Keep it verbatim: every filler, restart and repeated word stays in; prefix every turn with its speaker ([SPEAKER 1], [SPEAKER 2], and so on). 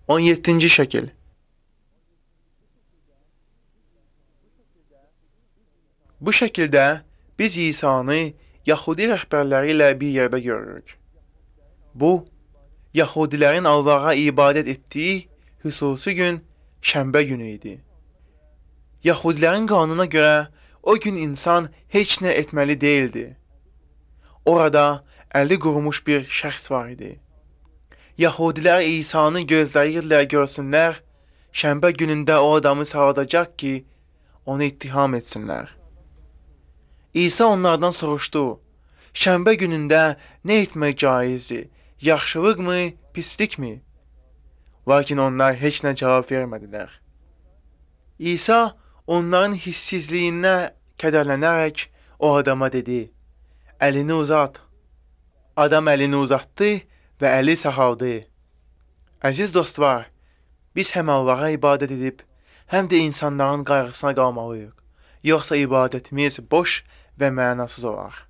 [SPEAKER 1] on yeddinci şəkil. Bu şəkildə biz İsa'nı Yahudi rəhbərləri ilə bir yerdə görürük. Bu, Yahudilərin Allaha ibadət etdiyi xüsusi gün şənbə günü idi. Yahudilərin qanununa görə o gün insan heç nə etməli deyildi. Orada əli qurumuş bir şəxs var idi. Yahudilər İsa'nı gözləyirdilər görsünlər, şənbə günündə o adamı sağaldacaq ki, onu ittiham etsinlər. İsa onlardan soruşdu, şənbə günündə nə etmək caizdir, yaxşılıqmı, pislikmi? Lakin onlar heç nə cavab vermədilər. İsa onların hissizliyinə kədərlənərək o adama dedi, əlini uzat. Adam əlini uzatdı və əli sağaldı. Əziz dostlar, biz həm Allaha ibadət edib, həm də insanların qayğısına qalmalıyıq. Yoxsa ibadətimiz boş və mənasız olar.